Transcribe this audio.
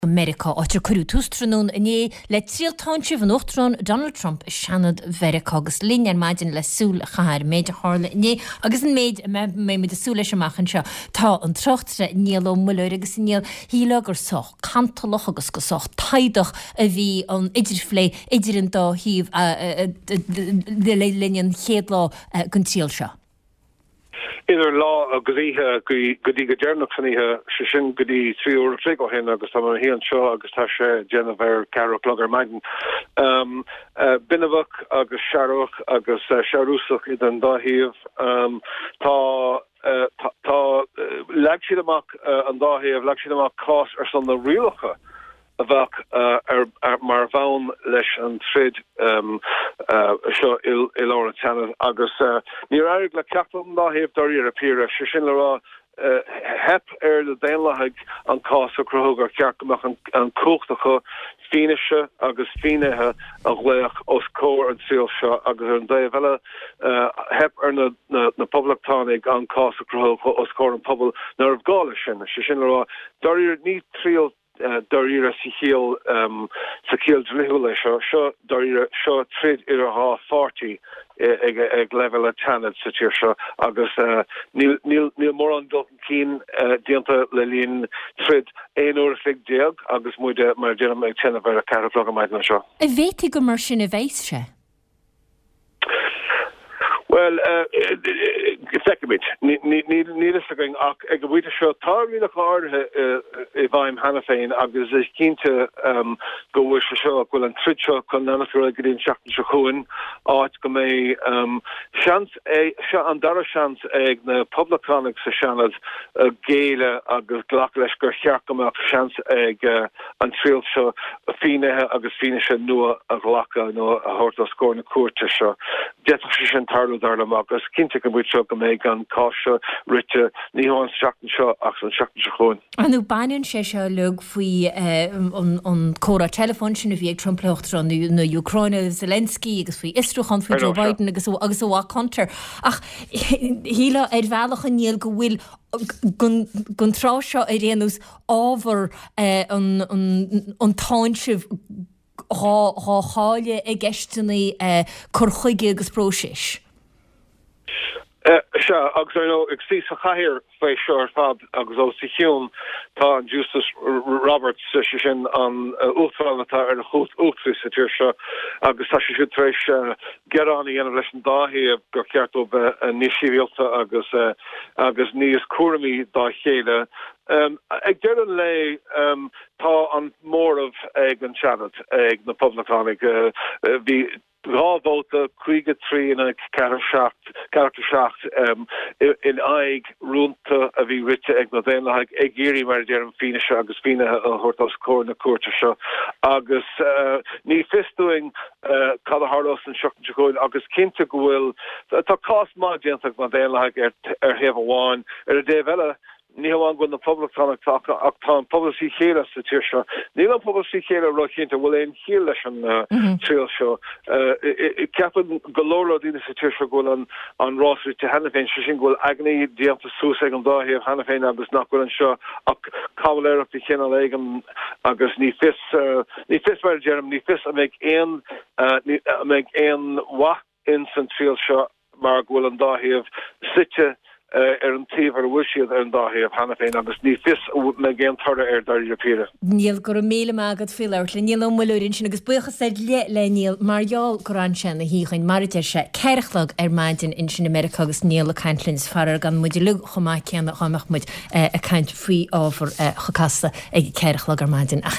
America áitir curú tústranún iné le tríal táintse van Ochtrán Donald Trump seanad Verica agus lín maidin le súl chair méidir hála iné agus an méid mé de súla semachchan seo tá an trochtre níl ó muir agus níl híle gur soch cantalach agus go soch taidach a bhí an idirflé idir an dá híh de le linnean chéadlá gon tíal seo. Idir lá a godíthe godí go déirnach saníthe se sin godí 3 euro go hen agus tá hían seo agus tá sé Jennifer Carolplugger Maiden. Binnevach agus Sharroch agus Sharúsach i an dáhíomh tá leag siad amach an dáhíomh leag siad amach cás ar san na rialacha a bheith mar bhain leis an trid seo i lára teanad agus ní airg le ceapam dáhéamh doirí a píre se sin le rá hep de déanlathaig an cás a cruthg ar cearcamach an cóchtacha fíneise agus fínethe a gléach os cór an síl seo agus ar an dé bheile hep ar na poblachtánig an cás a cruthg os cór an pobl nar bh gála sin se sin le rá doirí ní tríal doíra sichiel sakiel drihule seo doíra seo trid ha 40 ag level a tanad sa tíir seo agus níl mór an dulcan cín dianta le líon trid 1 uair fig déag agus muide mar déanam ag tena ver a caraflog a maidna seo. A bhéti go mar sin a bhéis se? Well, effectively, need a going. I go with the show. Tarry the car if I'm Hannah Fain. Agus is keen to go with the show. Well, and Tritcho can none of the get in Shakti Shakuin. It's go me chance and dara chance the public comics shanad Gala agus Glackleshker Sharkamak chance and Trill show Fine agus Finish Noah a Glacka no a horta score in a court show. Deposition Tarlo. Agus cinnte go bhfuil seo go méid an cáise rite níháin seachtain seo ach an seachtain seo chuin. Anú baineann sé seo lug faoi an córa telefón sin a bhí ag Trump-leocht na Ucraine Zelensky agus faoi Istruchan faoi Joe Biden agus bhá contar. Ach híle ar bhealach an níl go bhfuil gon trá seo a réanús ábhar an táinseh háile ag geisteanna chorchuige agus prósis. Agus ag sí sa chair fé seir fad agus ó sa hiún tá an Justice Roberts sin an útráilnatá ar a chuút útrí sa tíir seo agus tá sé trééis geránaí ana leis an dáhíomh gur ceart ó bheith níosíríalta agus níos cuaramí dá chéile. Ag dearan le tá an mórmh ag an seanad ag na poblachtánig bhí rábóta chuige trí in character seacht in aig runta a bhí rite ag na déanlaigh ag géirí mar dearan fíneise agus fine a hortas cór na cuairte seo agus ní fistúing cad a harlos an seachtain seoin agus cinnte go bhfuil tá cás má déantaach na déanlaigh ar heh amháin ar a dé bheile ní an gon na public ach tá publicí chéile sa tíir seo. Ní an publicí chéile roiínta bhfuil éon chéile leis an tríal seo. Ceapan golóra dína sa tíir seo ghfuil an rású te Hannah Fain sin ghfuil agnaí díanta sús ag an dáhíomh Hannah Fain agus nach ghfuil an seo ach cabhaléireachta chéanna éigem agus ní fis mar Jerem ní fis a méid éon wath in san tríal seo mar ghfuil an dáhíomh site an tíomh ar bhuisiad ar an dáhíomh Hannah Fain agus ní fis me géan tarda ar dair píre. Níl gur méle mágad fiirt le níl mlúrin sin agus buchas le níl marall gorán sin na híchain maridir se ceirchlag ar maidin in sin America agus níl a caiintlins farar gan muidir lug chomá ceanna chamach muid a caiint faoi ábhar chocasta ag ceirchlag ar maidin.